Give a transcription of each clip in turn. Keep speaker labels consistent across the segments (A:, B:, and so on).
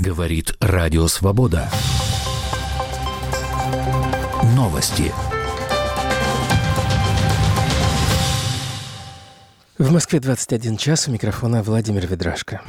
A: Говорит Радио Свобода. Новости.
B: В Москве 21 час. У микрофона Владимир Ведрашко.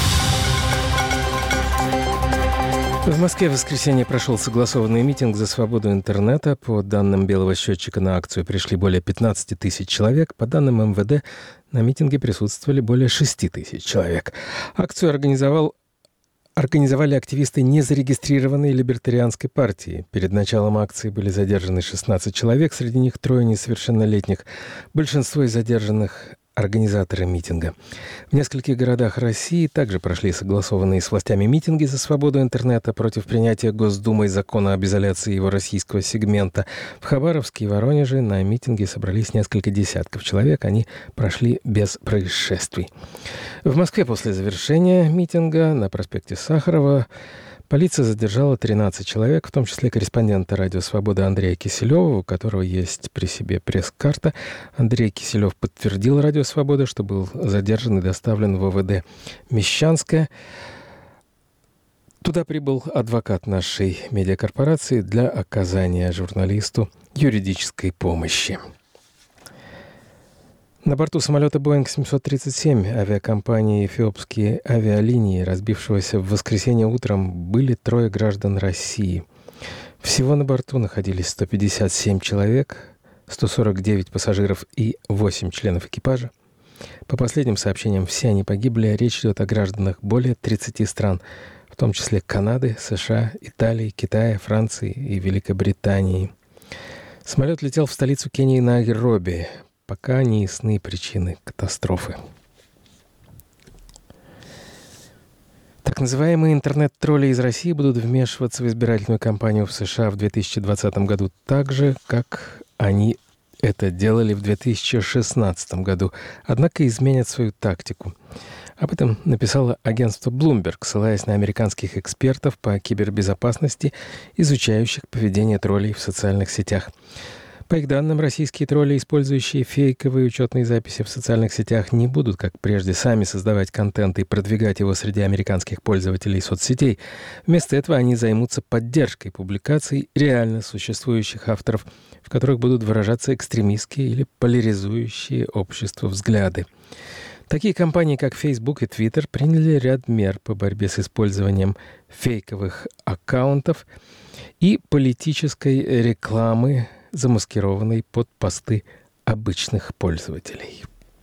B: В Москве в воскресенье прошел согласованный митинг за свободу интернета. По данным Белого счетчика, на акцию пришли более 15 тысяч человек. По данным МВД, на митинге присутствовали более 6 тысяч человек. Акцию организовали активисты незарегистрированной либертарианской партии. Перед началом акции были задержаны 16 человек, среди них 3 несовершеннолетних. Большинство из задержанных — организаторы митинга. В нескольких городах России также прошли согласованные с властями митинги за свободу интернета против принятия Госдумой закона об изоляции его российского сегмента. В Хабаровске и Воронеже на митинге собрались несколько десятков человек. Они прошли без происшествий. В Москве после завершения митинга на проспекте Сахарова полиция задержала 13 человек, в том числе корреспондента «Радио Свобода» Андрея Киселева, у которого есть при себе пресс-карта. Андрей Киселев подтвердил «Радио Свобода», что был задержан и доставлен в ОВД Мещанское. Туда прибыл адвокат нашей медиакорпорации для оказания журналисту юридической помощи. На борту самолета Boeing 737 авиакомпании «Эфиопские авиалинии», разбившегося в воскресенье утром, были 3 граждан России. Всего на борту находились 157 человек, 149 пассажиров и 8 членов экипажа. По последним сообщениям, все они погибли. Речь идет о гражданах более 30 стран, в том числе Канады, США, Италии, Китая, Франции и Великобритании. Самолет летел в столицу Кении Найроби. Пока не ясны причины катастрофы. Так называемые интернет-тролли из России будут вмешиваться в избирательную кампанию в США в 2020 году так же, как они это делали в 2016 году, однако изменят свою тактику. Об этом написало агентство Bloomberg, ссылаясь на американских экспертов по кибербезопасности, изучающих поведение троллей в социальных сетях. По их данным, российские тролли, использующие фейковые учетные записи в социальных сетях, не будут, как прежде, сами создавать контент и продвигать его среди американских пользователей соцсетей. Вместо этого они займутся поддержкой публикаций реально существующих авторов, в которых будут выражаться экстремистские или поляризующие общество взгляды. Такие компании, как Facebook и Twitter, приняли ряд мер по борьбе с использованием фейковых аккаунтов и политической рекламы, замаскированной под посты обычных пользователей.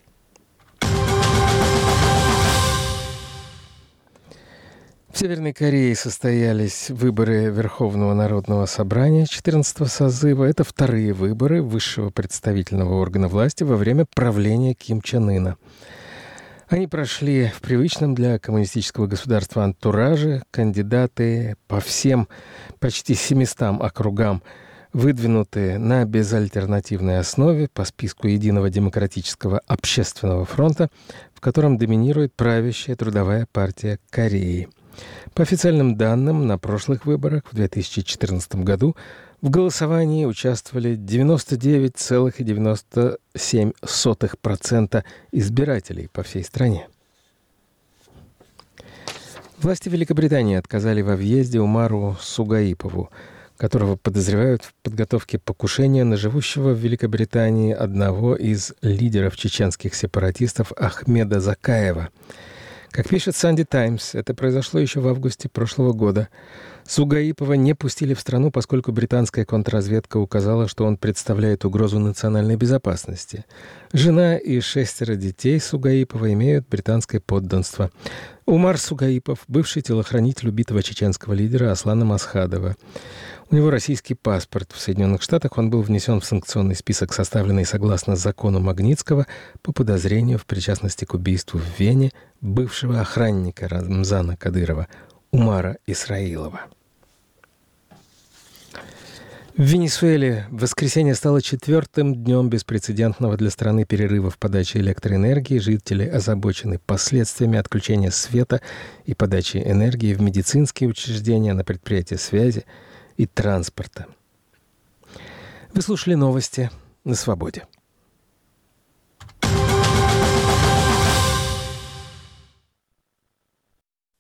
B: В Северной Корее состоялись выборы Верховного народного собрания 14-го созыва. Это вторые выборы высшего представительного органа власти во время правления Ким Чен Ына. Они прошли в привычном для коммунистического государства антураже. Кандидаты по всем почти 700 округам выдвинуты на безальтернативной основе по списку Единого демократического общественного фронта, в котором доминирует правящая Трудовая партия Кореи. По официальным данным, на прошлых выборах в 2014 году в голосовании участвовали 99,97% избирателей по всей стране. Власти Великобритании отказали во въезде Умару Сугаипову, которого подозревают в подготовке покушения на живущего в Великобритании одного из лидеров чеченских сепаратистов Ахмеда Закаева. Как пишет Sunday Times, это произошло еще в августе прошлого года. Сугаипова не пустили в страну, поскольку британская контрразведка указала, что он представляет угрозу национальной безопасности. Жена и 6 детей Сугаипова имеют британское подданство. Умар Сугаипов — бывший телохранитель убитого чеченского лидера Аслана Масхадова. У него российский паспорт. В Соединенных Штатах он был внесен в санкционный список, составленный согласно закону Магнитского, по подозрению в причастности к убийству в Вене бывшего охранника Рамзана Кадырова Умара Исраилова. В Венесуэле в воскресенье стало 4-м днем беспрецедентного для страны перерыва в подаче электроэнергии. Жители озабочены последствиями отключения света и подачи энергии в медицинские учреждения, на предприятия связи и транспорта. Вы слушали новости на Свободе.